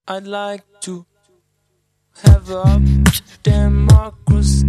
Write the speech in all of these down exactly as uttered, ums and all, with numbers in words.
I'd like to have a democracy.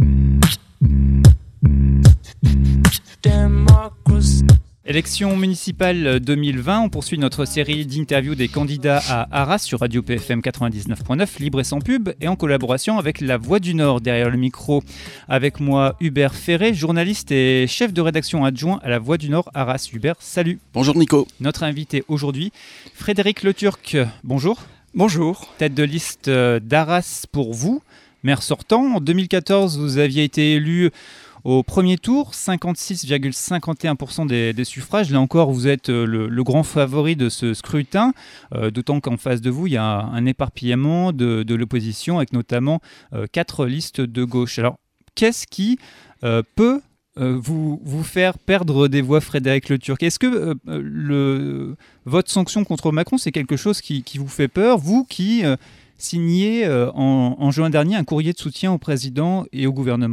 Democracy. Élection municipale deux mille vingt, on poursuit notre série d'interviews des candidats à Arras sur Radio P F M quatre-vingt-dix-neuf point neuf, libre et sans pub, et en collaboration avec La Voix du Nord. Derrière le micro, avec moi Hubert Ferré, journaliste et chef de rédaction adjoint à La Voix du Nord Arras. Hubert, salut. Bonjour Nico. Notre invité aujourd'hui, Frédéric Le Turc. Bonjour. Bonjour. Tête de liste d'Arras pour vous, maire sortant. En deux mille quatorze, vous aviez été élu au premier tour, cinquante-six virgule cinquante et un pour cent des, des suffrages. Là encore, vous êtes le, le grand favori de ce scrutin, euh, d'autant qu'en face de vous, il y a un éparpillement de, de l'opposition, avec notamment euh, quatre listes de gauche. Alors, qu'est-ce qui euh, peut euh, vous, vous faire perdre des voix, Frédéric Le Turc ? Est-ce que euh, le, votre sanction contre Macron, c'est quelque chose qui, qui vous fait peur, vous qui euh, signez euh, en, en juin dernier un courrier de soutien au président et au gouvernement ?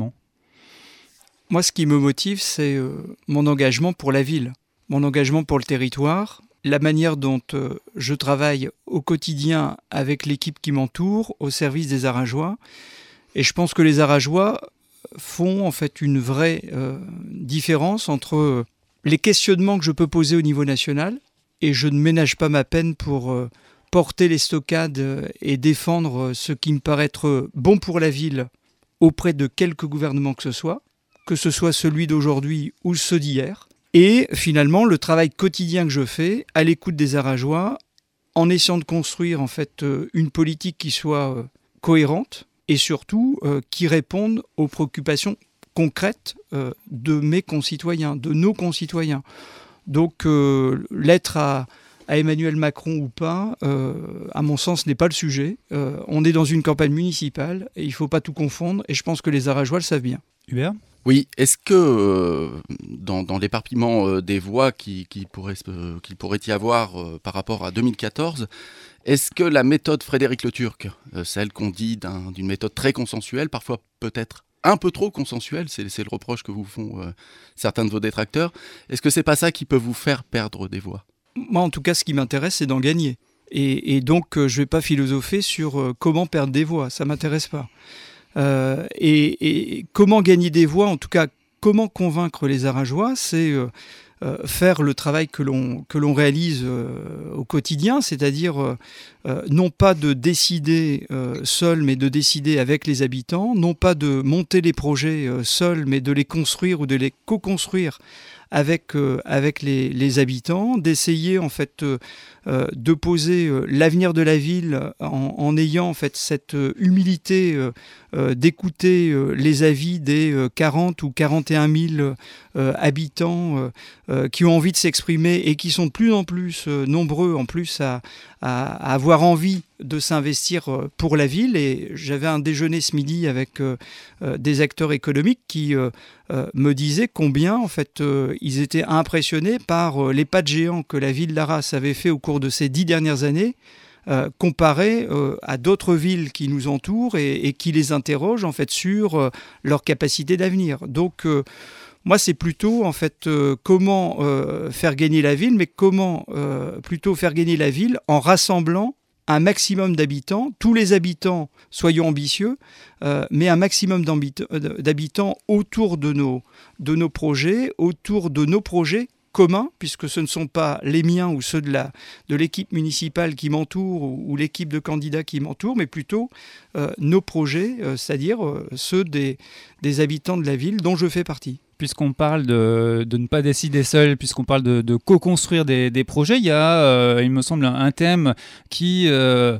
Moi, ce qui me motive, c'est euh, mon engagement pour la ville, mon engagement pour le territoire, la manière dont euh, je travaille au quotidien avec l'équipe qui m'entoure, au service des Arageois. Et je pense que les Arageois font en fait une vraie euh, différence entre euh, les questionnements que je peux poser au niveau national, et je ne ménage pas ma peine pour euh, porter les stockades euh, et défendre euh, ce qui me paraît être bon pour la ville auprès de quelque gouvernement que ce soit, que ce soit celui d'aujourd'hui ou ceux d'hier. Et finalement, le travail quotidien que je fais, à l'écoute des Arageois, en essayant de construire en fait une politique qui soit cohérente et surtout euh, qui réponde aux préoccupations concrètes euh, de mes concitoyens, de nos concitoyens. Donc, euh, l'être à, à Emmanuel Macron ou pas, euh, à mon sens, n'est pas le sujet. Euh, on est dans une campagne municipale et il ne faut pas tout confondre. Et je pense que les Arageois le savent bien. Hubert ? Oui, est-ce que euh, dans, dans l'éparpillement euh, des voix qui, qui pourrait, euh, qu'il pourrait y avoir euh, par rapport à deux mille quatorze, est-ce que la méthode Frédéric Le Turc, euh, celle qu'on dit d'un, d'une méthode très consensuelle, parfois peut-être un peu trop consensuelle, c'est, c'est le reproche que vous font euh, certains de vos détracteurs, est-ce que c'est pas ça qui peut vous faire perdre des voix ? Moi, en tout cas, ce qui m'intéresse, c'est d'en gagner. Et, et donc, euh, je ne vais pas philosopher sur euh, comment perdre des voix, ça ne m'intéresse pas. Euh, et, et comment gagner des voix, en tout cas, comment convaincre les Arageois, c'est euh, euh, faire le travail que l'on, que l'on réalise euh, au quotidien, c'est-à-dire euh, euh, non pas de décider euh, seul, mais de décider avec les habitants, non pas de monter les projets euh, seuls, mais de les construire ou de les co-construire avec, euh, avec les, les habitants, d'essayer en fait euh, euh, de poser euh, l'avenir de la ville en, en ayant en fait cette euh, humilité euh, euh, d'écouter euh, les avis des euh, quarante ou quarante et un mille euh, habitants euh, euh, qui ont envie de s'exprimer et qui sont de plus en plus euh, nombreux en plus à, à, à avoir envie de s'investir pour la ville. Et j'avais un déjeuner ce midi avec euh, euh, des acteurs économiques qui euh, euh, me disaient combien en fait euh, ils étaient impressionnés par euh, les pas de géant que la ville d'Arras avait fait au cours de ces dix dernières années, euh, comparé euh, à d'autres villes qui nous entourent et, et qui les interrogent en fait sur euh, leur capacité d'avenir. Donc euh, moi, c'est plutôt en fait euh, comment euh, faire gagner la ville, mais comment euh, plutôt faire gagner la ville en rassemblant un maximum d'habitants, tous les habitants, soyons ambitieux, euh, mais un maximum d'habitants autour de nos, de nos projets, autour de nos projets communs, puisque ce ne sont pas les miens ou ceux de, la, de l'équipe municipale qui m'entoure ou, ou l'équipe de candidats qui m'entoure, mais plutôt euh, nos projets, euh, c'est-à-dire euh, ceux des, des habitants de la ville dont je fais partie. Puisqu'on parle de, de ne pas décider seul, puisqu'on parle de, de co-construire des, des projets, il y a, euh, il me semble, un thème qui, euh,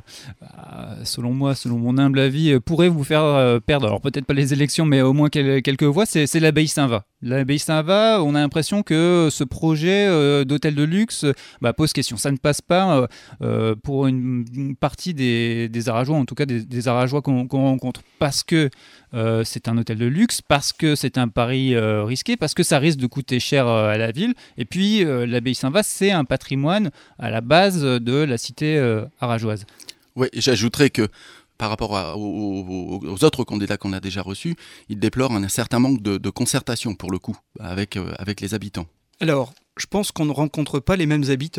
selon moi, selon mon humble avis, pourrait vous faire perdre, alors peut-être pas les élections, mais au moins quelques voix, c'est, c'est l'abbaye Saint-Va. L'abbaye Saint-Va, on a l'impression que ce projet euh, d'hôtel de luxe bah, pose question. Ça ne passe pas euh, pour une, une partie des, des Arageois, en tout cas des, des Arageois qu'on, qu'on rencontre, parce que euh, c'est un hôtel de luxe, parce que c'est un pari euh, risqué, parce que ça risque de coûter cher euh, à la ville. Et puis, euh, l'abbaye Saint-Va, c'est un patrimoine à la base de la cité euh, arageoise. Oui, j'ajouterais que par rapport à, aux, aux autres candidats qu'on a déjà reçus, il déplore un certain manque de, de concertation, pour le coup, avec, euh, avec les habitants. Alors, je pense qu'on ne rencontre pas les mêmes habitants.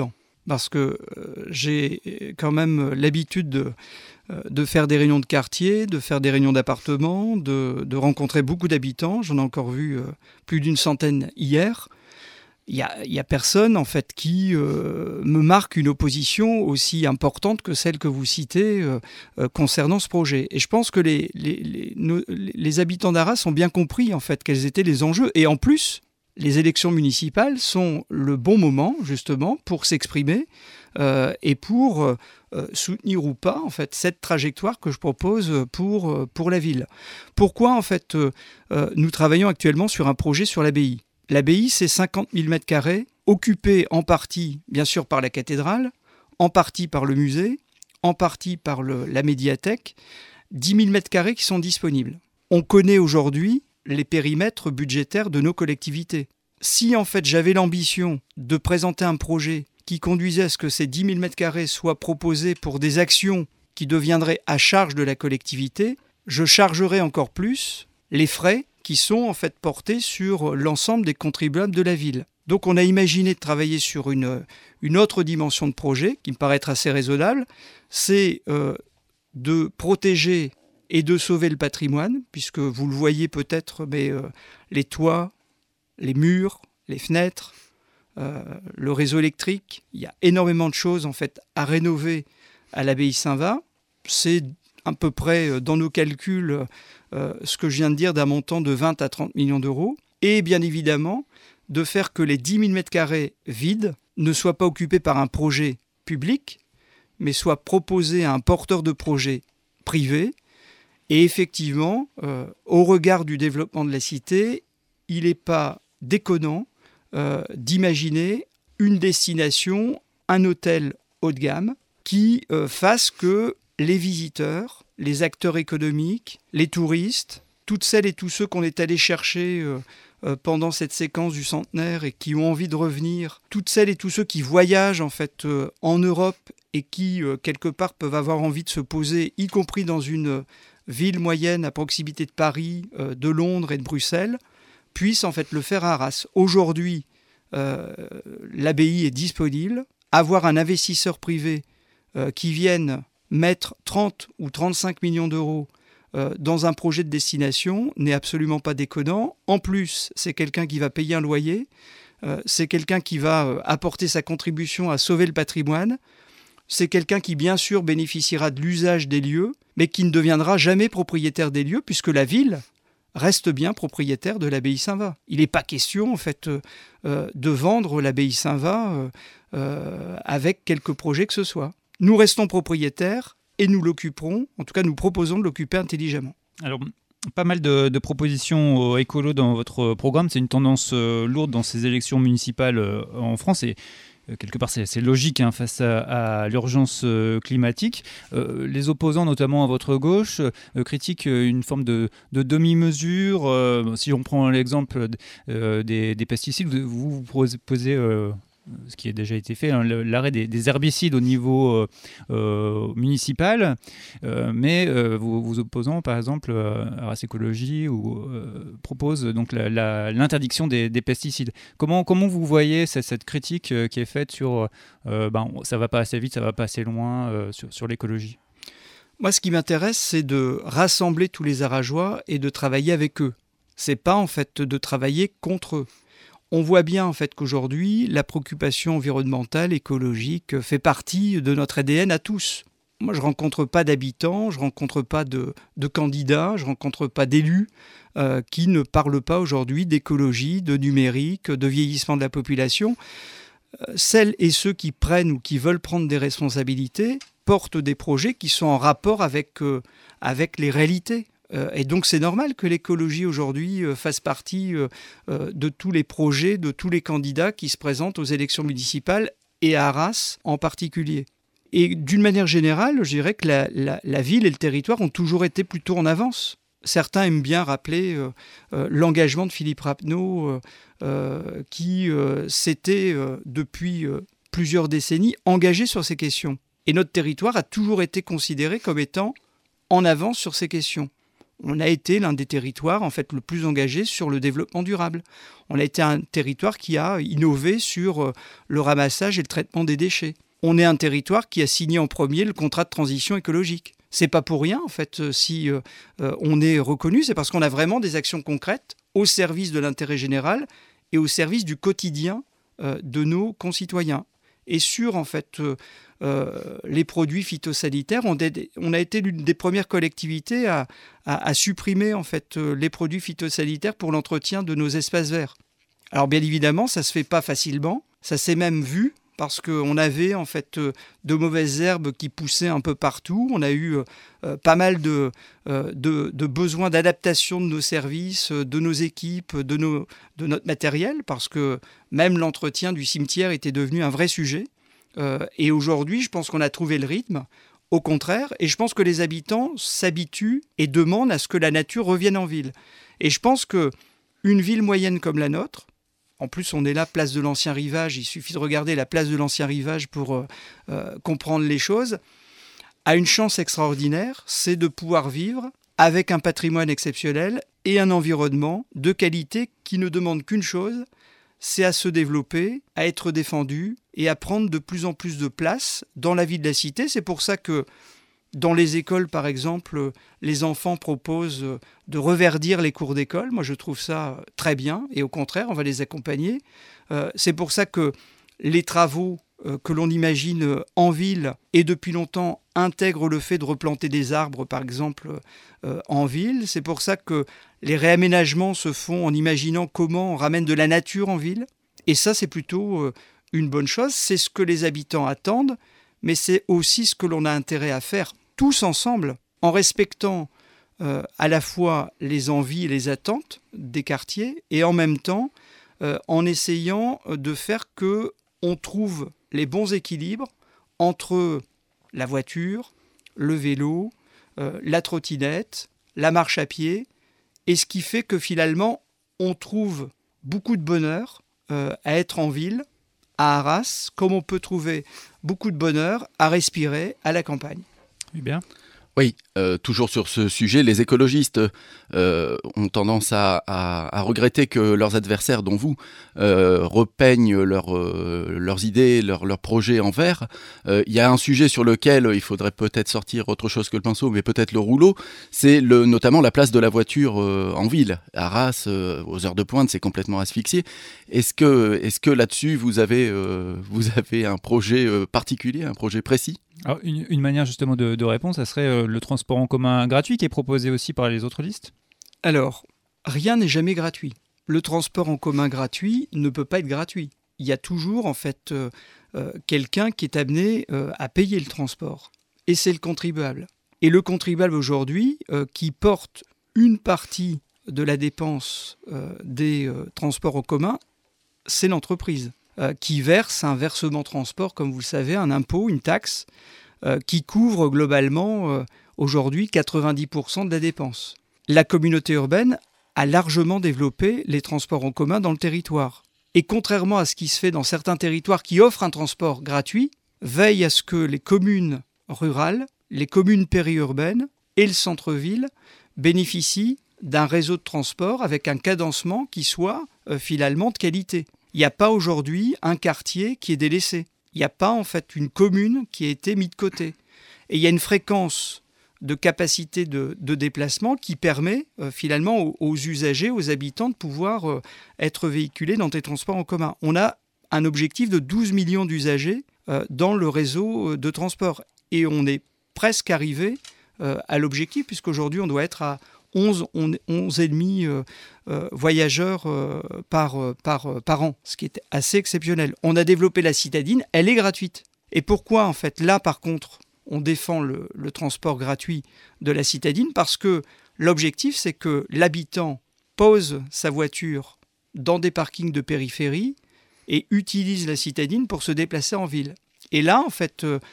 parce que euh, j'ai quand même l'habitude de, euh, de faire des réunions de quartier, de faire des réunions d'appartements, de, de rencontrer beaucoup d'habitants. J'en ai encore vu euh, plus d'une centaine hier. Il n'y a, y a personne en fait qui euh, me marque une opposition aussi importante que celle que vous citez euh, euh, concernant ce projet. Et je pense que les, les, les, nos, les habitants d'Arras ont bien compris en fait quels étaient les enjeux. Et en plus, les élections municipales sont le bon moment justement pour s'exprimer euh, et pour euh, soutenir ou pas en fait cette trajectoire que je propose pour, pour la ville. Pourquoi en fait euh, euh, nous travaillons actuellement sur un projet sur l'abbaye ? L'abbaye, c'est cinquante mille mètres carrés, occupés en partie, bien sûr, par la cathédrale, en partie par le musée, en partie par le, la médiathèque, dix mille mètres carrés qui sont disponibles. On connaît aujourd'hui les périmètres budgétaires de nos collectivités. Si, en fait, j'avais l'ambition de présenter un projet qui conduisait à ce que ces dix mille mètres carrés soient proposés pour des actions qui deviendraient à charge de la collectivité, je chargerais encore plus les frais qui sont en fait portés sur l'ensemble des contribuables de la ville. Donc on a imaginé de travailler sur une, une autre dimension de projet qui me paraît être assez raisonnable, c'est euh, de protéger et de sauver le patrimoine, puisque vous le voyez peut-être, mais euh, les toits, les murs, les fenêtres, euh, le réseau électrique, il y a énormément de choses en fait à rénover à l'abbaye Saint-Va. C'est à peu près dans nos calculs euh, ce que je viens de dire d'un montant de vingt à trente millions d'euros. Et bien évidemment, de faire que les dix mille mètres carrés vides ne soient pas occupés par un projet public, mais soient proposés à un porteur de projet privé. Et effectivement, euh, au regard du développement de la cité, il n'est pas déconnant euh, d'imaginer une destination, un hôtel haut de gamme, qui euh, fasse que les visiteurs, les acteurs économiques, les touristes, toutes celles et tous ceux qu'on est allés chercher euh, euh, pendant cette séquence du centenaire et qui ont envie de revenir, toutes celles et tous ceux qui voyagent en fait euh, en Europe et qui euh, quelque part peuvent avoir envie de se poser, y compris dans une euh, ville moyenne à proximité de Paris, euh, de Londres et de Bruxelles, puissent en fait le faire à Arras. Aujourd'hui, euh, l'abbaye est disponible. Avoir un investisseur privé euh, qui vienne mettre trente ou trente-cinq millions d'euros euh, dans un projet de destination n'est absolument pas déconnant. En plus, c'est quelqu'un qui va payer un loyer, euh, c'est quelqu'un qui va euh, apporter sa contribution à sauver le patrimoine, c'est quelqu'un qui, bien sûr, bénéficiera de l'usage des lieux, mais qui ne deviendra jamais propriétaire des lieux, puisque la ville reste bien propriétaire de l'abbaye Saint-Va. Il n'est pas question, en fait, euh, de vendre l'abbaye Saint-Va euh, euh, avec quelque projet que ce soit. Nous restons propriétaires et nous l'occuperons, en tout cas nous proposons de l'occuper intelligemment. Alors, pas mal de, de propositions euh, écolo dans votre programme, c'est une tendance euh, lourde dans ces élections municipales euh, en France et euh, quelque part c'est, c'est logique hein, face à, à l'urgence euh, climatique. Euh, les opposants, notamment à votre gauche, euh, critiquent une forme de, de demi-mesure. Euh, si on prend l'exemple euh, des, des pesticides, vous vous proposez... Euh, ce qui a déjà été fait, hein, l'arrêt des, des herbicides au niveau euh, euh, municipal, euh, mais euh, vos, vos opposants, par exemple, euh, Arras Écologie, ou, euh, proposent donc la, la, l'interdiction des, des pesticides. Comment, comment vous voyez cette, cette critique euh, qui est faite sur euh, ben, ça ne va pas assez vite, ça ne va pas assez loin euh, sur, sur l'écologie ? Moi, ce qui m'intéresse, c'est de rassembler tous les Arageois et de travailler avec eux. Ce n'est pas en fait de travailler contre eux. On voit bien en fait qu'aujourd'hui, la préoccupation environnementale, écologique, fait partie de notre A D N à tous. Moi, je ne rencontre pas d'habitants, je ne rencontre pas de, de candidats, je ne rencontre pas d'élus euh, qui ne parlent pas aujourd'hui d'écologie, de numérique, de vieillissement de la population. Euh, celles et ceux qui prennent ou qui veulent prendre des responsabilités portent des projets qui sont en rapport avec, euh, avec les réalités. Et donc c'est normal que l'écologie aujourd'hui fasse partie de tous les projets, de tous les candidats qui se présentent aux élections municipales et à Arras en particulier. Et d'une manière générale, je dirais que la, la, la ville et le territoire ont toujours été plutôt en avance. Certains aiment bien rappeler euh, euh, l'engagement de Philippe Rappeneau euh, euh, qui euh, s'était euh, depuis euh, plusieurs décennies engagé sur ces questions. Et notre territoire a toujours été considéré comme étant en avance sur ces questions. on a été l'un des territoires en fait, le plus engagé sur le développement durable. On a été un territoire qui a innové sur le ramassage et le traitement des déchets. On est un territoire qui a signé en premier le contrat de transition écologique. C'est pas pour rien, en fait, si euh, on est reconnu, c'est parce qu'on a vraiment des actions concrètes au service de l'intérêt général et au service du quotidien euh, de nos concitoyens. Et sur, en fait, euh, euh, les produits phytosanitaires, on, dé- on a été l'une des premières collectivités à, à, à supprimer, en fait, euh, les produits phytosanitaires pour l'entretien de nos espaces verts. Alors, bien évidemment, ça se fait pas facilement, ça s'est même vu, parce qu'on avait en fait euh, de mauvaises herbes qui poussaient un peu partout. On a eu euh, pas mal de, euh, de, de besoins d'adaptation de nos services, de nos équipes, de, nos, de notre matériel, parce que même l'entretien du cimetière était devenu un vrai sujet. Euh, et aujourd'hui, je pense qu'on a trouvé le rythme, au contraire, et je pense que les habitants s'habituent et demandent à ce que la nature revienne en ville. Et je pense qu'une ville moyenne comme la nôtre, en plus, on est là, place de l'Ancien Rivage. Il suffit de regarder la place de l'Ancien Rivage pour euh, euh, comprendre les choses. A une chance extraordinaire, c'est de pouvoir vivre avec un patrimoine exceptionnel et un environnement de qualité qui ne demande qu'une chose, c'est à se développer, à être défendu et à prendre de plus en plus de place dans la vie de la cité. C'est pour ça que dans les écoles, par exemple, les enfants proposent de reverdir les cours d'école. Moi, je trouve ça très bien. Et au contraire, on va les accompagner. Euh, c'est pour ça que les travaux euh, que l'on imagine en ville et depuis longtemps intègrent le fait de replanter des arbres, par exemple, euh, en ville. C'est pour ça que les réaménagements se font en imaginant comment on ramène de la nature en ville. Et ça, c'est plutôt euh, une bonne chose. C'est ce que les habitants attendent, mais c'est aussi ce que l'on a intérêt à faire tous ensemble, en respectant euh, à la fois les envies et les attentes des quartiers, et en même temps euh, en essayant de faire qu'on trouve les bons équilibres entre la voiture, le vélo, euh, la trottinette, la marche à pied, et ce qui fait que finalement on trouve beaucoup de bonheur euh, à être en ville, à Arras, comme on peut trouver beaucoup de bonheur à respirer à la campagne. Oui, bien. Oui, euh, toujours sur ce sujet, les écologistes euh, ont tendance à, à, à regretter que leurs adversaires, dont vous, euh, repeignent leur, euh, leurs idées, leurs, leurs projets en vert. Euh, il y a un sujet sur lequel il faudrait peut-être sortir autre chose que le pinceau, mais peut-être le rouleau, c'est le, notamment la place de la voiture euh, en ville. À Arras, euh, aux heures de pointe, c'est complètement asphyxié. Est-ce que, est-ce que là-dessus, vous avez, euh, vous avez un projet euh, particulier, un projet précis ? Alors, une, une manière justement de, de répondre, ça serait euh, le transport en commun gratuit qui est proposé aussi par les autres listes ? Alors, rien n'est jamais gratuit. Le transport en commun gratuit ne peut pas être gratuit. Il y a toujours en fait euh, euh, quelqu'un qui est amené euh, à payer le transport. Et c'est le contribuable. Et le contribuable aujourd'hui, euh, qui porte une partie de la dépense euh, des euh, transports en commun, c'est l'entreprise. Euh, qui verse un versement transport, comme vous le savez, un impôt, une taxe, euh, qui couvre globalement euh, aujourd'hui quatre-vingt-dix pour cent de la dépense. La communauté urbaine a largement développé les transports en commun dans le territoire. Et contrairement à ce qui se fait dans certains territoires qui offrent un transport gratuit, veille à ce que les communes rurales, les communes périurbaines et le centre-ville bénéficient d'un réseau de transport avec un cadencement qui soit euh, finalement de qualité. Il n'y a pas aujourd'hui un quartier qui est délaissé. Il n'y a pas en fait une commune qui a été mise de côté. Et il y a une fréquence de capacité de, de déplacement qui permet euh, finalement aux, aux usagers, aux habitants de pouvoir euh, être véhiculés dans des transports en commun. On a un objectif de douze millions d'usagers euh, dans le réseau de transport. Et on est presque arrivé euh, à l'objectif, puisqu'aujourd'hui on doit être à onze, onze virgule cinq euh, euh, voyageurs euh, par, euh, par, euh, par an, ce qui est assez exceptionnel. On a développé la citadine, elle est gratuite. Et pourquoi, en fait, là, par contre, on défend le, le transport gratuit de la citadine? Parce que l'objectif, c'est que l'habitant pose sa voiture dans des parkings de périphérie et utilise la citadine pour se déplacer en ville. Et là, en fait, euh,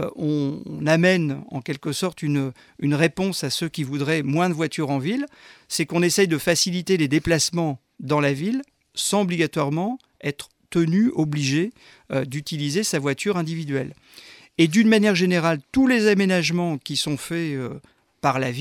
on, on amène en quelque sorte une, une réponse à ceux qui voudraient moins de voitures en ville. C'est qu'on essaye de faciliter les déplacements dans la ville sans obligatoirement être tenu, obligé euh, d'utiliser sa voiture individuelle. Et d'une manière générale, tous les aménagements qui sont faits euh, par la ville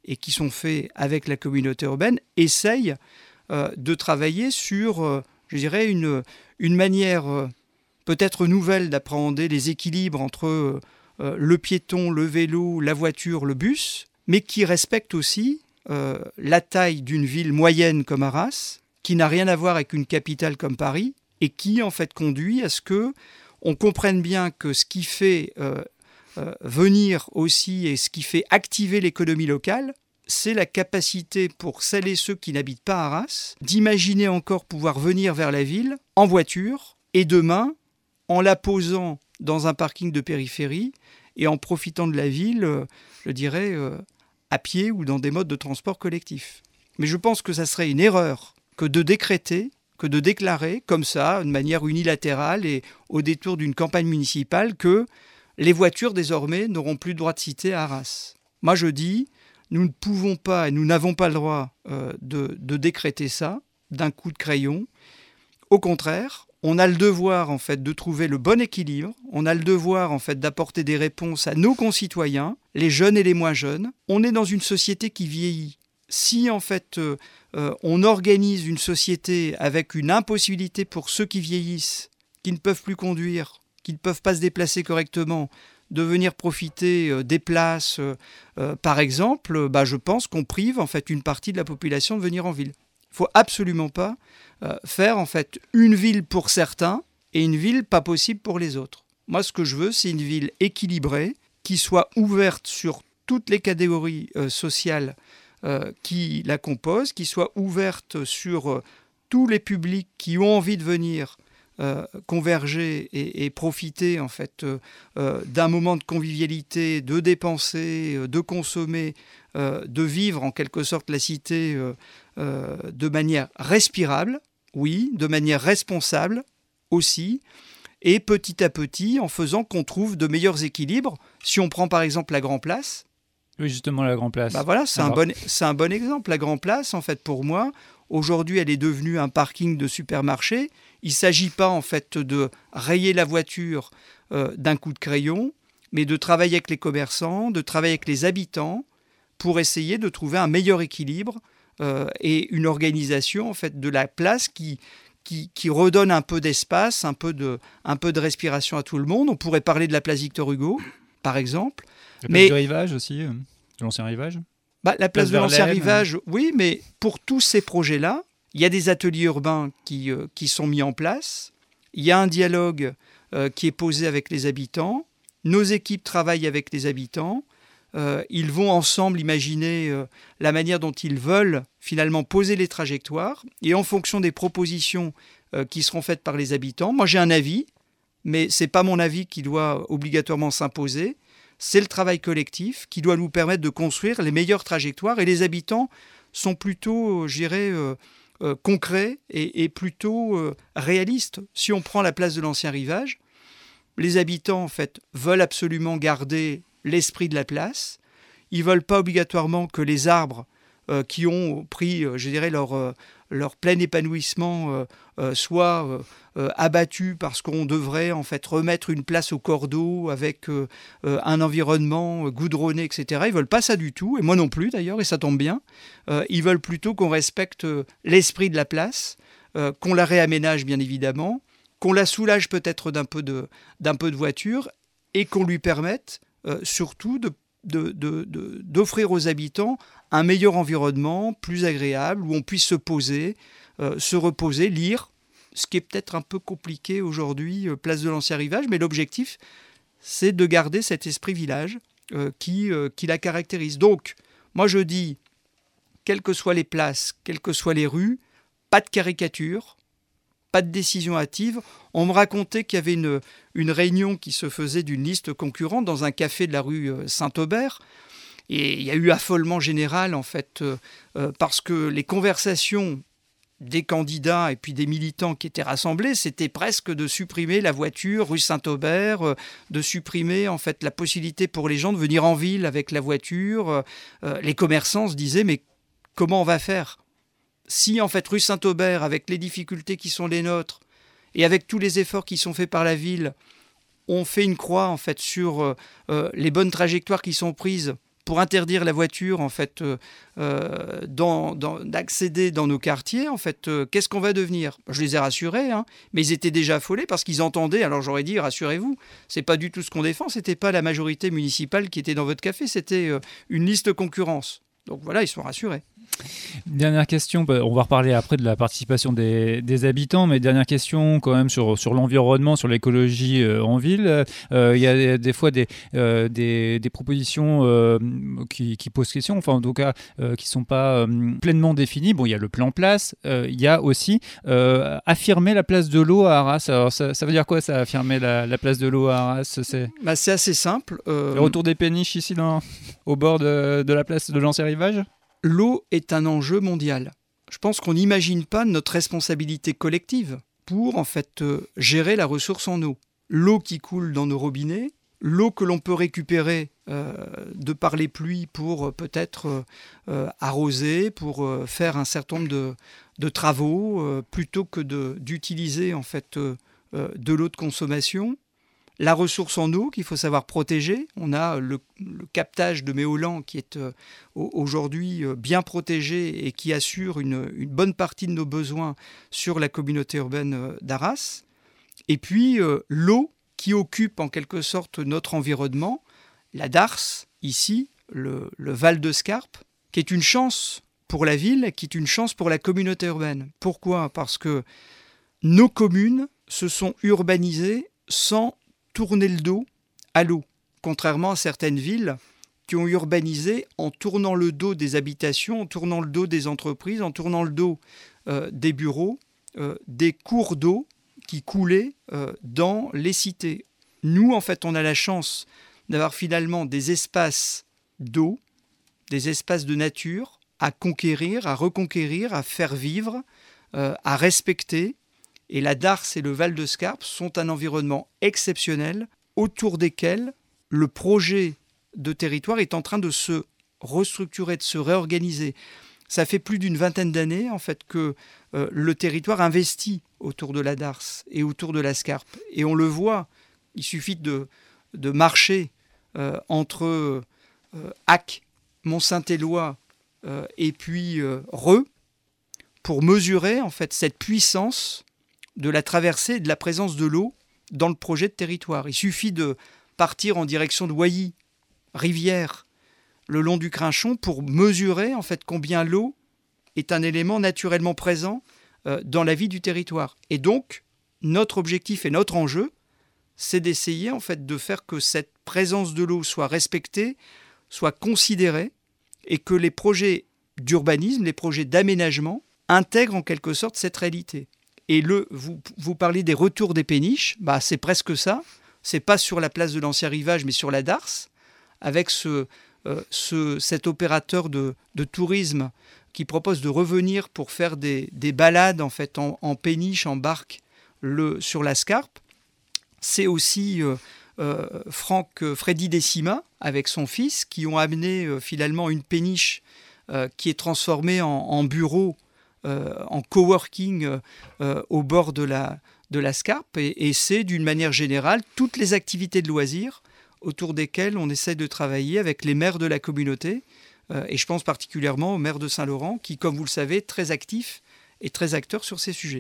et qui sont faits avec la communauté urbaine, essayent euh, de travailler sur, euh, je dirais, une, une manière euh, peut-être nouvelle d'appréhender les équilibres entre euh, le piéton, le vélo, la voiture, le bus, mais qui respecte aussi euh, la taille d'une ville moyenne comme Arras, qui n'a rien à voir avec une capitale comme Paris, et qui en fait conduit à ce que on comprenne bien que ce qui fait euh, euh, venir aussi et ce qui fait activer l'économie locale, c'est la capacité pour celles et ceux qui n'habitent pas à Arras d'imaginer encore pouvoir venir vers la ville en voiture et demain en la posant dans un parking de périphérie et en profitant de la ville, euh, je dirais, euh, à pied ou dans des modes de transport collectif. Mais je pense que ça serait une erreur que de décréter, que de déclarer comme ça, de manière unilatérale et au détour d'une campagne municipale, que les voitures désormais n'auront plus le droit de citer à Arras. Moi je dis, nous ne pouvons pas et nous n'avons pas le droit euh, de, de décréter ça d'un coup de crayon. Au contraire, on a le devoir en fait de trouver le bon équilibre, on a le devoir en fait d'apporter des réponses à nos concitoyens, les jeunes et les moins jeunes. On est dans une société qui vieillit. Si en fait euh, euh, on organise une société avec une impossibilité pour ceux qui vieillissent, qui ne peuvent plus conduire, qui ne peuvent pas se déplacer correctement, de venir profiter euh, des places, euh, euh, par exemple, bah, je pense qu'on prive en fait une partie de la population de venir en ville. Il ne faut absolument pas euh, faire en fait une ville pour certains et une ville pas possible pour les autres. Moi, ce que je veux, c'est une ville équilibrée, qui soit ouverte sur toutes les catégories euh, sociales Euh, qui la composent, qui soit ouverte sur euh, tous les publics qui ont envie de venir euh, converger et, et profiter en fait euh, euh, d'un moment de convivialité, de dépenser, euh, de consommer, euh, de vivre en quelque sorte la cité euh, euh, de manière respirable, oui, de manière responsable aussi, et petit à petit en faisant qu'on trouve de meilleurs équilibres. Si on prend par exemple la Grand Place, Oui, justement, la Grand Place. Bah voilà, c'est un, bon, c'est un bon exemple. La Grand Place, en fait, pour moi, aujourd'hui, elle est devenue un parking de supermarché. Il ne s'agit pas, en fait, de rayer la voiture euh, d'un coup de crayon, mais de travailler avec les commerçants, de travailler avec les habitants pour essayer de trouver un meilleur équilibre euh, et une organisation, en fait, de la place qui, qui, qui redonne un peu d'espace, un peu de, un peu de respiration à tout le monde. On pourrait parler de la place Victor Hugo, par exemple. La place mais, du rivage aussi, euh, de l'ancien rivage. Bah, la place, place de l'ancien rivage, euh... oui, mais pour tous ces projets-là, il y a des ateliers urbains qui, euh, qui sont mis en place. Il y a un dialogue euh, qui est posé avec les habitants. Nos équipes travaillent avec les habitants. Euh, ils vont ensemble imaginer euh, la manière dont ils veulent finalement poser les trajectoires. Et en fonction des propositions euh, qui seront faites par les habitants, moi j'ai un avis, mais ce n'est pas mon avis qui doit obligatoirement s'imposer. C'est le travail collectif qui doit nous permettre de construire les meilleures trajectoires. Et les habitants sont plutôt, je dirais, euh, euh, concrets et, et plutôt euh, réalistes. Si on prend la place de l'ancien rivage, les habitants, en fait, veulent absolument garder l'esprit de la place. Ils ne veulent pas obligatoirement que les arbres euh, qui ont pris, euh, je dirais, leur, euh, leur plein épanouissement euh, euh, soient euh, euh, abattus parce qu'on devrait, en fait, remettre une place au cordeau avec euh, euh, un environnement goudronné, et cetera. Ils ne veulent pas ça du tout, et moi non plus d'ailleurs, et ça tombe bien. Euh, ils veulent plutôt qu'on respecte euh, l'esprit de la place, euh, qu'on la réaménage bien évidemment, qu'on la soulage peut-être d'un peu de, d'un peu de voiture et qu'on lui permette euh, surtout de, de, de, de, d'offrir aux habitants un meilleur environnement, plus agréable, où on puisse se poser, euh, se reposer, lire, ce qui est peut-être un peu compliqué aujourd'hui, euh, place de l'ancien rivage, mais l'objectif, c'est de garder cet esprit village euh, qui, euh, qui la caractérise. Donc, moi je dis, quelles que soient les places, quelles que soient les rues, pas de caricature, pas de décision hâtive. On me racontait qu'il y avait une, une réunion qui se faisait d'une liste concurrente dans un café de la rue Saint-Aubert. Et il y a eu affolement général, en fait, euh, euh, parce que les conversations des candidats et puis des militants qui étaient rassemblés, c'était presque de supprimer la voiture rue Saint-Aubert, euh, de supprimer, en fait, la possibilité pour les gens de venir en ville avec la voiture. Euh, les commerçants se disaient, mais comment on va faire ? Si, en fait, rue Saint-Aubert, avec les difficultés qui sont les nôtres, et avec tous les efforts qui sont faits par la ville, on fait une croix, en fait, sur euh, les bonnes trajectoires qui sont prises pour interdire la voiture en fait, euh, euh, dans, dans, d'accéder dans nos quartiers, en fait, euh, qu'est-ce qu'on va devenir ? Je les ai rassurés, hein, mais ils étaient déjà affolés parce qu'ils entendaient. Alors j'aurais dit, rassurez-vous, c'est pas du tout ce qu'on défend, c'était pas la majorité municipale qui était dans votre café, c'était euh, une liste concurrence. Donc voilà, ils sont rassurés. Dernière question, on va reparler après de la participation des, des habitants, mais dernière question quand même sur, sur l'environnement, sur l'écologie euh, en ville. Euh, il y a des, des fois des, euh, des, des propositions euh, qui, qui posent question, enfin en tout cas euh, qui ne sont pas euh, pleinement définies. Bon, il y a le plan place, euh, il y a aussi euh, affirmer la place de l'eau à Arras. Alors ça, ça veut dire quoi ça, affirmer la, la place de l'eau à Arras ? C'est, bah, c'est assez simple. Euh... Le retour des péniches ici dans, au bord de, de la place de l'ancien rivage ? L'eau est un enjeu mondial. Je pense qu'on n'imagine pas notre responsabilité collective pour en fait euh, gérer la ressource en eau. L'eau qui coule dans nos robinets, l'eau que l'on peut récupérer euh, de par les pluies pour euh, peut-être euh, euh, arroser, pour euh, faire un certain nombre de, de travaux, euh, plutôt que de, d'utiliser en fait euh, euh, de l'eau de consommation. La ressource en eau qu'il faut savoir protéger. On a le, le captage de méolans qui est euh, aujourd'hui euh, bien protégé et qui assure une, une bonne partie de nos besoins sur la communauté urbaine euh, d'Arras. Et puis euh, l'eau qui occupe en quelque sorte notre environnement, la darse, ici, le, le Val de Scarpe, qui est une chance pour la ville, qui est une chance pour la communauté urbaine. Pourquoi ? Parce que nos communes se sont urbanisées sans tourner le dos à l'eau, contrairement à certaines villes qui ont urbanisé en tournant le dos des habitations, en tournant le dos des entreprises, en tournant le dos euh, des bureaux, euh, des cours d'eau qui coulaient euh, dans les cités. Nous, en fait, on a la chance d'avoir finalement des espaces d'eau, des espaces de nature à conquérir, à reconquérir, à faire vivre, euh, à respecter. Et la Darse et le Val de Scarpe sont un environnement exceptionnel autour desquels le projet de territoire est en train de se restructurer, de se réorganiser. Ça fait plus d'une vingtaine d'années en fait, que euh, le territoire investit autour de la Darse et autour de la Scarpe. Et on le voit, il suffit de, de marcher euh, entre euh, Ac, Mont-Saint-Éloi euh, et puis euh, Reux pour mesurer en fait, cette puissance de la traversée et de la présence de l'eau dans le projet de territoire. Il suffit de partir en direction de Oilly, Rivière, le long du Crinchon, pour mesurer en fait combien l'eau est un élément naturellement présent euh, dans la vie du territoire. Et donc, notre objectif et notre enjeu, c'est d'essayer en fait de faire que cette présence de l'eau soit respectée, soit considérée, et que les projets d'urbanisme, les projets d'aménagement intègrent en quelque sorte cette réalité. Et le, vous, vous parlez des retours des péniches, bah c'est presque ça. C'est pas sur la place de l'ancien rivage, mais sur la Darse, avec ce, euh, ce, cet opérateur de, de tourisme qui propose de revenir pour faire des, des balades en, fait, en, en péniche, en barque, le, sur la Scarpe. C'est aussi euh, euh, Franck Freddy Decima, avec son fils, qui ont amené euh, finalement une péniche euh, qui est transformée en, en bureau, Euh, en coworking euh, au bord de la, de la Scarpe. Et, et c'est, d'une manière générale, toutes les activités de loisirs autour desquelles on essaie de travailler avec les maires de la communauté. Euh, et je pense particulièrement au maire de Saint-Laurent, qui, comme vous le savez, est très actif et très acteur sur ces sujets.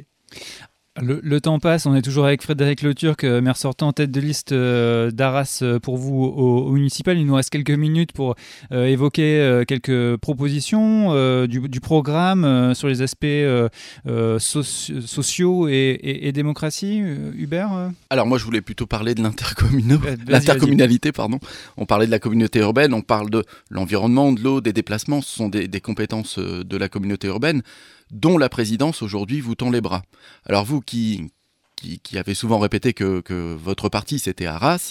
Le, le temps passe, on est toujours avec Frédéric Leturc, maire sortant en tête de liste euh, d'Arras pour vous au, au municipal. Il nous reste quelques minutes pour euh, évoquer euh, quelques propositions euh, du, du programme euh, sur les aspects euh, euh, soci- sociaux et, et, et démocratie. Euh, Hubert euh Alors moi je voulais plutôt parler de l'intercommune... vas-y, l'intercommunalité. Pardon. On parlait de la communauté urbaine, on parle de l'environnement, de l'eau, des déplacements. Ce sont des, des compétences de la communauté urbaine, dont la présidence aujourd'hui vous tend les bras. Alors vous qui, qui, qui avez souvent répété que, que votre parti c'était Arras,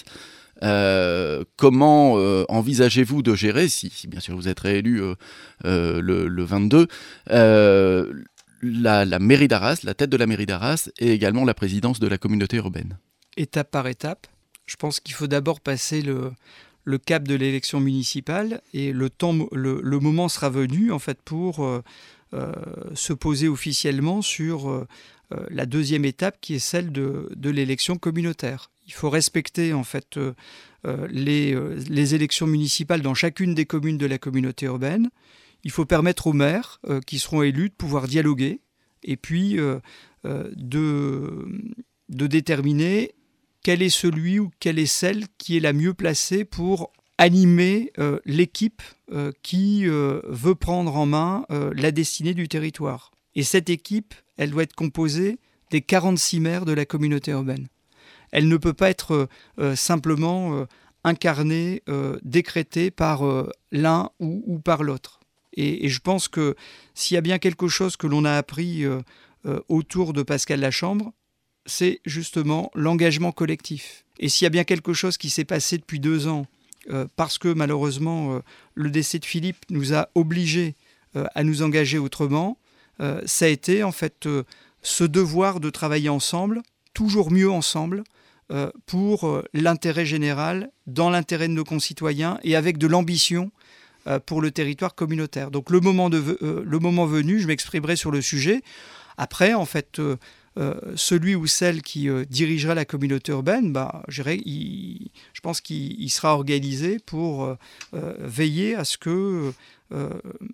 euh, comment euh, envisagez-vous de gérer, si, si bien sûr vous êtes réélu euh, euh, le, le vingt-deux, euh, la, la mairie d'Arras, la tête de la mairie d'Arras et également la présidence de la communauté urbaine ? Étape par étape, je pense qu'il faut d'abord passer le, le cap de l'élection municipale et le, temps, le, le moment sera venu en fait pour... Euh, Euh, se poser officiellement sur euh, euh, la deuxième étape qui est celle de, de l'élection communautaire. Il faut respecter en fait euh, euh, les, euh, les élections municipales dans chacune des communes de la communauté urbaine. Il faut permettre aux maires euh, qui seront élus de pouvoir dialoguer et puis euh, euh, de, de déterminer quel est celui ou quelle est celle qui est la mieux placée pour animer euh, l'équipe euh, qui euh, veut prendre en main euh, la destinée du territoire. Et cette équipe, elle doit être composée des quarante-six maires de la communauté urbaine. Elle ne peut pas être euh, simplement euh, incarnée, euh, décrétée par euh, l'un ou, ou par l'autre. Et, et je pense que s'il y a bien quelque chose que l'on a appris euh, euh, autour de Pascal Lachambre, c'est justement l'engagement collectif. Et s'il y a bien quelque chose qui s'est passé depuis deux ans, euh, parce que malheureusement, euh, le décès de Philippe nous a obligés euh, à nous engager autrement, euh, ça a été en fait euh, ce devoir de travailler ensemble, toujours mieux ensemble, euh, pour euh, l'intérêt général, dans l'intérêt de nos concitoyens et avec de l'ambition euh, pour le territoire communautaire. Donc le moment, de, euh, le moment venu, je m'exprimerai sur le sujet. Après, en fait... Euh, Euh, celui ou celle qui euh, dirigera la communauté urbaine, bah, je, dirais, il, je pense qu'il il sera organisé pour euh, euh, veiller à ce que euh,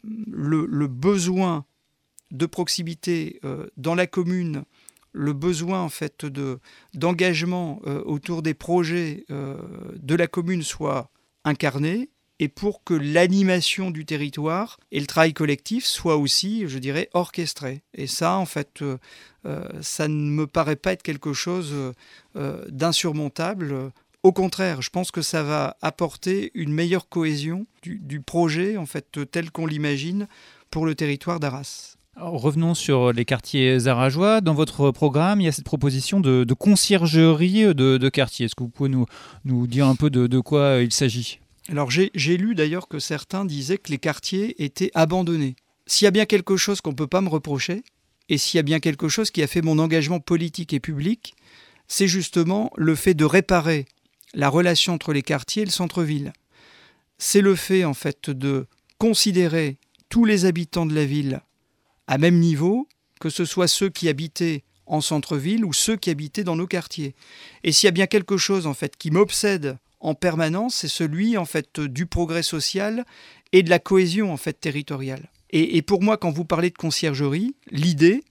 le, le besoin de proximité euh, dans la commune, le besoin en fait de, d'engagement euh, autour des projets euh, de la commune soit incarné, et pour que l'animation du territoire et le travail collectif soient aussi, je dirais, orchestrés. Et ça, en fait, euh, euh, ça ne me paraît pas être quelque chose euh, d'insurmontable. Au contraire, je pense que ça va apporter une meilleure cohésion du, du projet, en fait, tel qu'on l'imagine, pour le territoire d'Arras. Alors, revenons sur les quartiers arageois. Dans votre programme, il y a cette proposition de, de conciergerie de, de quartier. Est-ce que vous pouvez nous, nous dire un peu de, de quoi il s'agit ? Alors j'ai, j'ai lu d'ailleurs que certains disaient que les quartiers étaient abandonnés. S'il y a bien quelque chose qu'on ne peut pas me reprocher, et s'il y a bien quelque chose qui a fait mon engagement politique et public, c'est justement le fait de réparer la relation entre les quartiers et le centre-ville. C'est le fait en fait de considérer tous les habitants de la ville à même niveau, que ce soit ceux qui habitaient en centre-ville ou ceux qui habitaient dans nos quartiers. Et s'il y a bien quelque chose en fait qui m'obsède en permanence, c'est celui en fait du progrès social et de la cohésion en fait territoriale. Et, et pour moi, quand vous parlez de conciergerie, l'idée,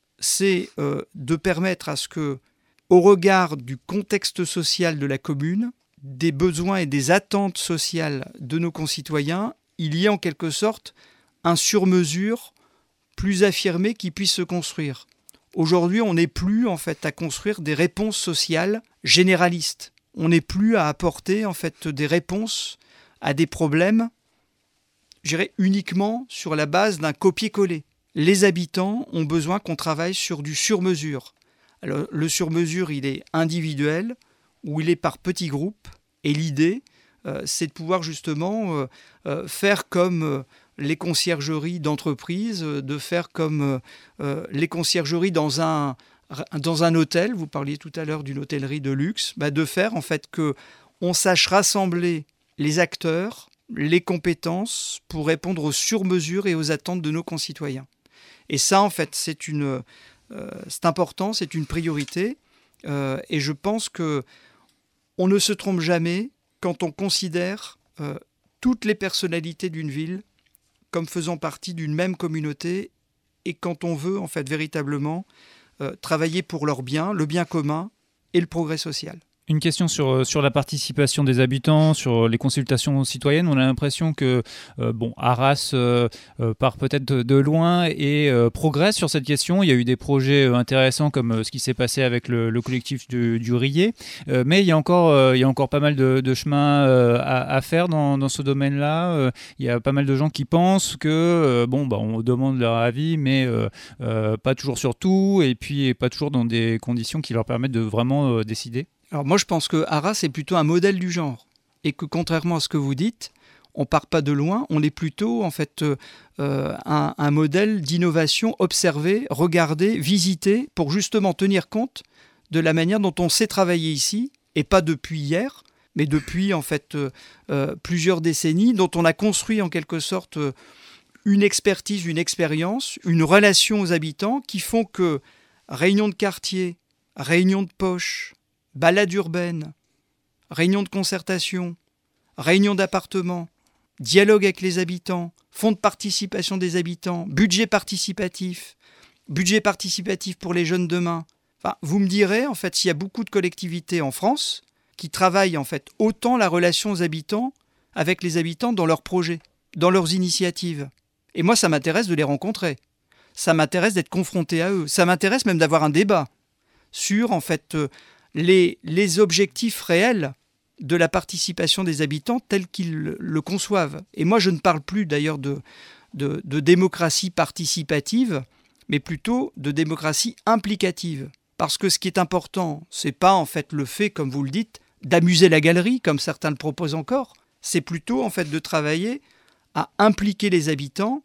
c'est euh, de permettre à ce que, au regard du contexte social de la commune, des besoins et des attentes sociales de nos concitoyens, il y ait en quelque sorte un sur-mesure plus affirmé qui puisse se construire. Aujourd'hui, on n'est plus en fait à construire des réponses sociales généralistes. On n'est plus à apporter en fait des réponses à des problèmes, je dirais, uniquement sur la base d'un copier-coller. Les habitants ont besoin qu'on travaille sur du sur-mesure. Alors, le sur-mesure, il est individuel ou il est par petits groupes. Et l'idée, euh, c'est de pouvoir justement euh, euh, faire comme euh, les conciergeries d'entreprise, euh, de faire comme euh, les conciergeries dans un... dans un hôtel, vous parliez tout à l'heure d'une hôtellerie de luxe, bah de faire en fait qu'on sache rassembler les acteurs, les compétences pour répondre aux sur-mesures et aux attentes de nos concitoyens. Et ça, en fait, c'est, une, euh, c'est important, c'est une priorité. Euh, et je pense qu'on ne se trompe jamais quand on considère euh, toutes les personnalités d'une ville comme faisant partie d'une même communauté et quand on veut, en fait, véritablement Euh, travailler pour leur bien, le bien commun et le progrès social. Une question sur, sur la participation des habitants, sur les consultations citoyennes. On a l'impression que euh, bon, Arras euh, euh, part peut-être de, de loin et euh, progresse sur cette question. Il y a eu des projets euh, intéressants comme euh, ce qui s'est passé avec le, le collectif du, du Riet. Euh, mais il y a encore, euh, il y a encore pas mal de, de chemin euh, à, à faire dans, dans ce domaine-là. Euh, il y a pas mal de gens qui pensent que euh, bon, bah, on demande leur avis, mais euh, euh, pas toujours sur tout et puis pas toujours dans des conditions qui leur permettent de vraiment euh, décider. Alors moi, je pense que Arras est plutôt un modèle du genre et que contrairement à ce que vous dites, on part pas de loin, on est plutôt en fait euh, un, un modèle d'innovation observé, regardé, visité pour justement tenir compte de la manière dont on sait travailler ici et pas depuis hier, mais depuis en fait euh, euh, plusieurs décennies, dont on a construit en quelque sorte euh, une expertise, une expérience, une relation aux habitants qui font que réunions de quartier, réunions de poche, balades urbaines, réunions de concertation, réunions d'appartement, dialogue avec les habitants, fonds de participation des habitants, budget participatif, budget participatif pour les jeunes demain. Enfin, vous me direz, en fait, s'il y a beaucoup de collectivités en France qui travaillent en fait autant la relation aux habitants avec les habitants dans leurs projets, dans leurs initiatives. Et moi, ça m'intéresse de les rencontrer. Ça m'intéresse d'être confronté à eux. Ça m'intéresse même d'avoir un débat sur en fait euh, les, les objectifs réels de la participation des habitants tels qu'ils le, le conçoivent. Et moi, je ne parle plus d'ailleurs de, de, de démocratie participative, mais plutôt de démocratie implicative. Parce que ce qui est important, c'est pas en fait le fait, comme vous le dites, d'amuser la galerie, comme certains le proposent encore. C'est plutôt en fait de travailler à impliquer les habitants,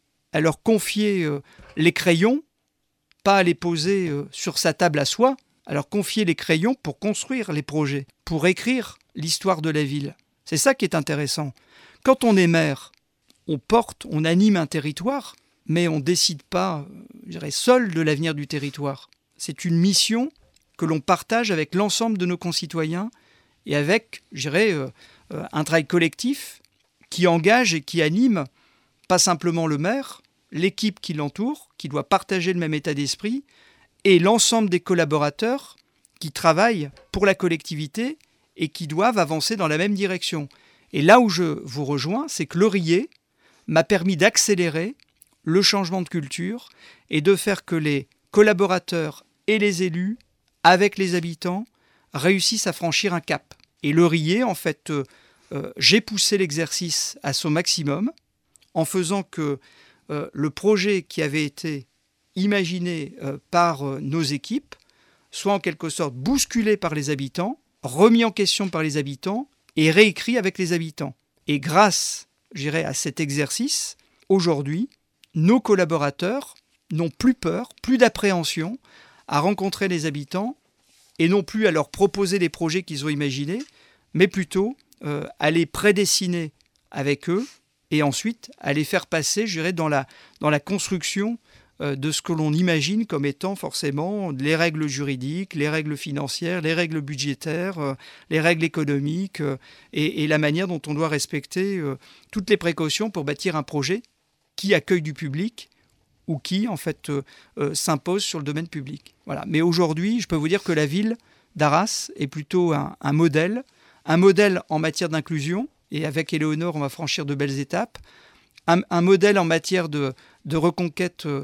à leur confier euh, les crayons, pas à les poser euh, sur sa table à soi, à leur confier les crayons pour construire les projets, pour écrire l'histoire de la ville. C'est ça qui est intéressant. Quand on est maire, on porte, on anime un territoire, mais on ne décide pas, je dirais, seul de l'avenir du territoire. C'est une mission que l'on partage avec l'ensemble de nos concitoyens et avec, je dirais, euh, euh, un travail collectif qui engage et qui anime pas simplement le maire, l'équipe qui l'entoure, qui doit partager le même état d'esprit, et l'ensemble des collaborateurs qui travaillent pour la collectivité et qui doivent avancer dans la même direction. Et là où je vous rejoins, c'est que l'Oreiller m'a permis d'accélérer le changement de culture et de faire que les collaborateurs et les élus, avec les habitants, réussissent à franchir un cap. Et l'Oreiller, en fait, euh, euh, j'ai poussé l'exercice à son maximum en faisant que euh, le projet qui avait été imaginé euh, par euh, nos équipes soit en quelque sorte bousculé par les habitants, remis en question par les habitants et réécrit avec les habitants. Et grâce, je dirais, à cet exercice, aujourd'hui, nos collaborateurs n'ont plus peur, plus d'appréhension à rencontrer les habitants et non plus à leur proposer des projets qu'ils ont imaginés, mais plutôt euh, à les prédessiner avec eux et ensuite à les faire passer, je dirais, dans la, dans la construction euh, de ce que l'on imagine comme étant forcément les règles juridiques, les règles financières, les règles budgétaires, euh, les règles économiques euh, et, et la manière dont on doit respecter euh, toutes les précautions pour bâtir un projet qui accueille du public ou qui, en fait, euh, euh, s'impose sur le domaine public. Voilà. Mais aujourd'hui, je peux vous dire que la ville d'Arras est plutôt un, un modèle, un modèle en matière d'inclusion, et avec Éléonore, on va franchir de belles étapes, un, un modèle en matière de, de reconquête euh,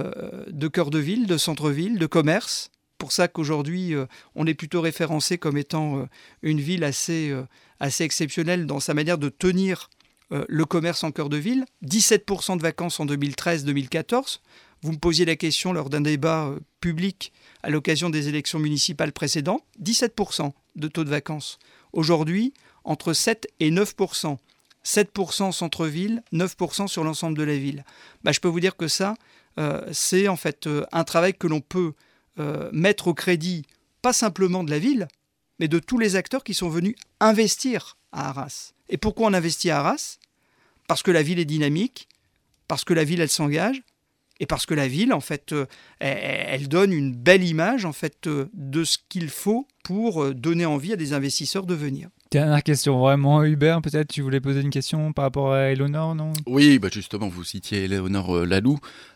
de cœur de ville, de centre-ville, de commerce. Pour ça qu'aujourd'hui, euh, on est plutôt référencé comme étant euh, une ville assez, euh, assez exceptionnelle dans sa manière de tenir euh, le commerce en cœur de ville. dix-sept pour cent de vacances en deux mille treize deux mille quatorze. Vous me posiez la question lors d'un débat euh, public à l'occasion des élections municipales précédentes. dix-sept pour cent de taux de vacances. Aujourd'hui, entre sept et neuf pour cent. sept pour cent centre-ville, neuf pour cent sur l'ensemble de la ville. Bah, je peux vous dire que ça, euh, c'est en fait euh, un travail que l'on peut euh, mettre au crédit, pas simplement de la ville, mais de tous les acteurs qui sont venus investir à Arras. Et pourquoi on investit à Arras ? Parce que la ville est dynamique, parce que la ville, elle s'engage, et parce que la ville, en fait, euh, elle, elle donne une belle image, en fait, euh, de ce qu'il faut pour donner envie à des investisseurs de venir. Dernière question, vraiment, Hubert, peut-être tu voulais poser une question par rapport à Éléonore, non ? Oui, bah justement, vous citiez Éléonore euh, Laloux.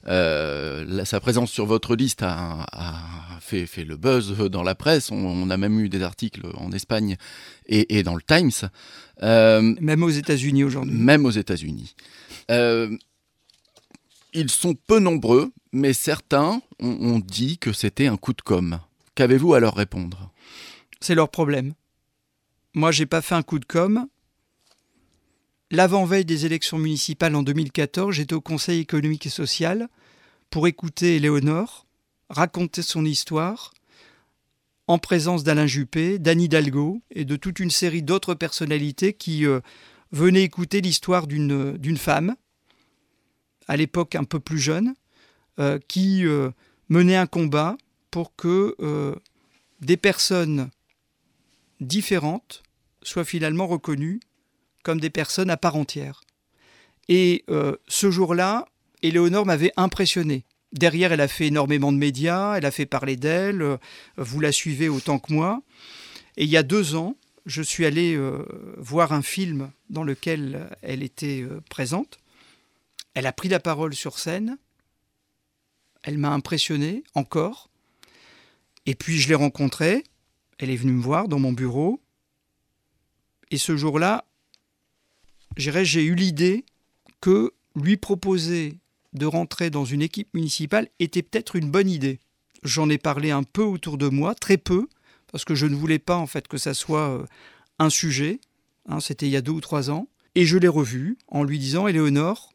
Euh, la, sa présence sur votre liste a, a fait, fait le buzz dans la presse. On, on a même eu des articles en Espagne et, et dans le Times. Euh, même aux États-Unis aujourd'hui. Même aux États-Unis. Euh, ils sont peu nombreux, mais certains ont, ont dit que c'était un coup de com'. Qu'avez-vous à leur répondre ? C'est leur problème. Moi, je n'ai pas fait un coup de com'. L'avant-veille des élections municipales en deux mille quatorze, j'étais au Conseil économique et social pour écouter Éléonore raconter son histoire en présence d'Alain Juppé, d'Anne Hidalgo et de toute une série d'autres personnalités qui euh, venaient écouter l'histoire d'une, d'une femme, à l'époque un peu plus jeune, euh, qui euh, menait un combat pour que euh, des personnes différentes soient finalement reconnues comme des personnes à part entière. Et euh, ce jour-là, Éléonore m'avait impressionné. Derrière, elle a fait énormément de médias, elle a fait parler d'elle, euh, vous la suivez autant que moi. Et il y a deux ans, je suis allé euh, voir un film dans lequel elle était euh, présente. Elle a pris la parole sur scène. Elle m'a impressionné encore. Et puis je l'ai rencontrée. Elle est venue me voir dans mon bureau. Et ce jour-là, j'ai eu l'idée que lui proposer de rentrer dans une équipe municipale était peut-être une bonne idée. J'en ai parlé un peu autour de moi, très peu, parce que je ne voulais pas en fait que ça soit un sujet. Hein, c'était il y a deux ou trois ans. Et je l'ai revu en lui disant « Éléonore,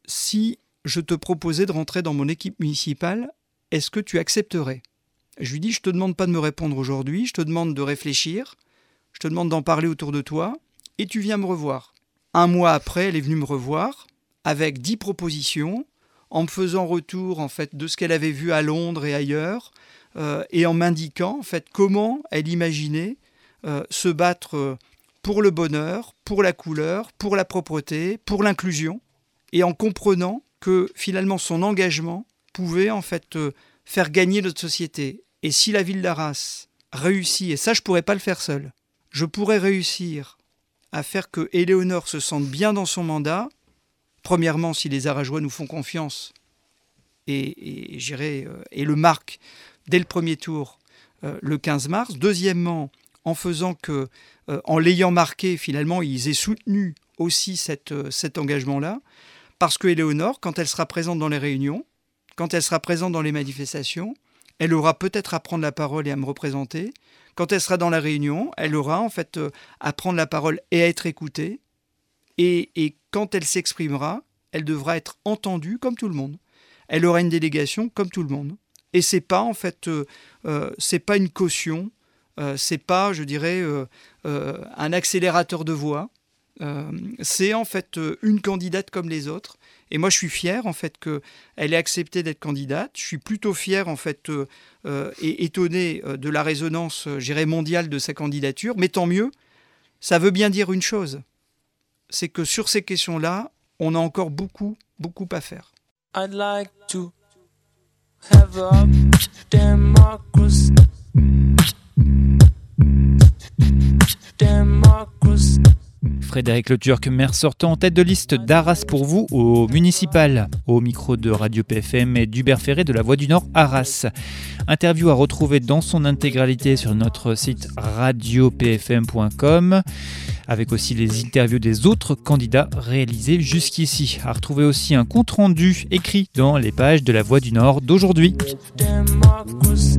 si je te proposais de rentrer dans mon équipe municipale, est-ce que tu accepterais ?» Je lui dis « Je ne te demande pas de me répondre aujourd'hui, je te demande de réfléchir, je te demande d'en parler autour de toi, et tu viens me revoir. » Un mois après, elle est venue me revoir avec dix propositions, en me faisant retour en fait, de ce qu'elle avait vu à Londres et ailleurs, euh, et en m'indiquant en fait, comment elle imaginait euh, se battre euh, pour le bonheur, pour la couleur, pour la propreté, pour l'inclusion, et en comprenant que finalement son engagement pouvait en fait, euh, faire gagner notre société. Et si la ville d'Arras réussit, et ça je ne pourrais pas le faire seul, je pourrais réussir à faire que Éléonore se sente bien dans son mandat, premièrement, si les Arageois nous font confiance et, et, j'irai, euh, et le marquent dès le premier tour euh, le quinze mars. Deuxièmement, en faisant que, euh, en l'ayant marqué, finalement, ils aient soutenu aussi cette, euh, cet engagement-là, parce que Éléonore, quand elle sera présente dans les réunions, quand elle sera présente dans les manifestations, elle aura peut-être à prendre la parole et à me représenter. Quand elle sera dans la réunion, elle aura en fait euh, à prendre la parole et à être écoutée. Et, et quand elle s'exprimera, elle devra être entendue comme tout le monde. Elle aura une délégation comme tout le monde. Et c'est pas en fait, euh, euh, c'est pas une caution, euh, c'est pas, je dirais, euh, euh, un accélérateur de voix. Euh, c'est en fait euh, une candidate comme les autres. Et moi, je suis fier en fait qu'elle ait accepté d'être candidate. Je suis plutôt fier en fait euh, euh, et étonné euh, de la résonance, euh, je dirais, mondiale de sa candidature. Mais tant mieux, ça veut bien dire une chose. C'est que sur ces questions-là, on a encore beaucoup, beaucoup à faire. I'd like to have a democracy. Democracy. Frédéric Leturc, maire sortant en tête de liste d'Arras pour vous au municipal, au micro de Radio P F M et d'Hubert Ferré de la Voix du Nord Arras. Interview à retrouver dans son intégralité sur notre site radio p f m point com, avec aussi les interviews des autres candidats réalisés jusqu'ici. À retrouver aussi un compte rendu écrit dans les pages de la Voix du Nord d'aujourd'hui. Democracy.